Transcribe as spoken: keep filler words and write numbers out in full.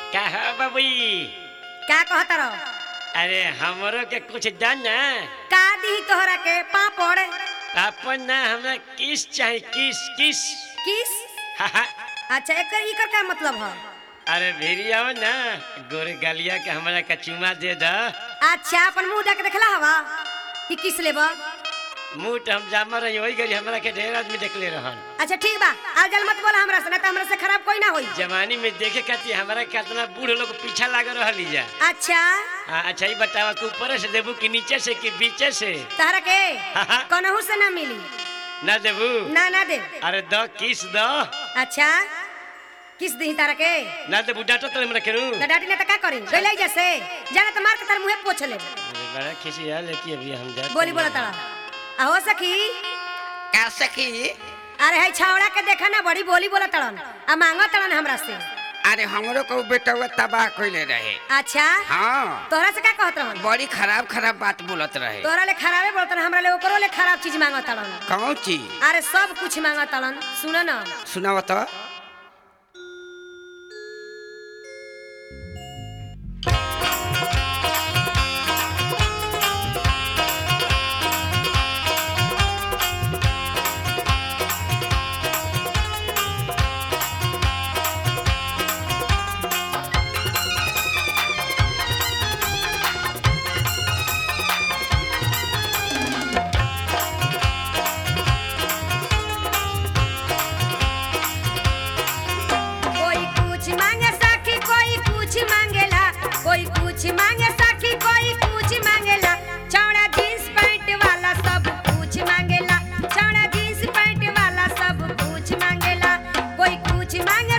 का हो बबी? क्या कहता रहो? अरे हमरो के कुछ दन ना। का दी तोहरा के पापड़? अपन ना हमरा किस चाहिए किस किस। किस? हा हा। अच्छा एकर इकर का मतलब है? अरे भेड़िया हो ना गोरे गलिया के हमरा का चुमा दे द। अच्छा अपन मुंह देख देखला हवा कि किस लेबा? मुंह तो हम जामा रही वही गरी हमरा के ढेर आदमी देखले रहन। अच्छा ठीक बा आजल मत बोला हमरा से, ना तो हमरा से खराब कोई ना होई। जवानी में देखे खाती हमरा कितना बूढ़ लोग पीछा लाग रहली जा। अच्छा हाँ अच्छा ही बतावा कि ऊपर से देबू कि नीचे से कि बीचे से? तहरा के हाँ, हाँ। कनहू से ना मिली। ना देबू? ना ना दे। अरे द किस द। अच्छा किस दी तारा के? ना देबू डांटो तो हमरा केनु। ना डाटी ना त का करी? गइलै जैसे जाना त मार के तार मुंहे पोछ ले। बड़ा खिसिया लेके अभी हम जा। बोली बोला तारा। आहो सखी। का सखी? अरे है छावड़ा के देखा ना बड़ी बोली बोला तड़न आ मांगा तड़न हमरा से। अरे हमरो को बेटा तबाह कइले रहे। अच्छा हाँ तोहरा से का कहत रहन? बड़ी खराब खराब बात बोलत रहे। तोहरा ले खराबे बोलत रहन, हमरा ले ओकरो ले खराब चीज मांगा तड़न। कौन चीज? अरे सब कुछ मांगा तड़न। सुन ना सुनाव तो। कोई कुछ मांगे सखी कोई कुछ मांगेला, कोई कुछ मांगे सखी कोई कुछ मांगेला। चौड़ा जींस पैंट वाला सब कुछ मांगेला, चौड़ा जींस पैंट वाला सब कुछ मांगेला। कोई कुछ मांगे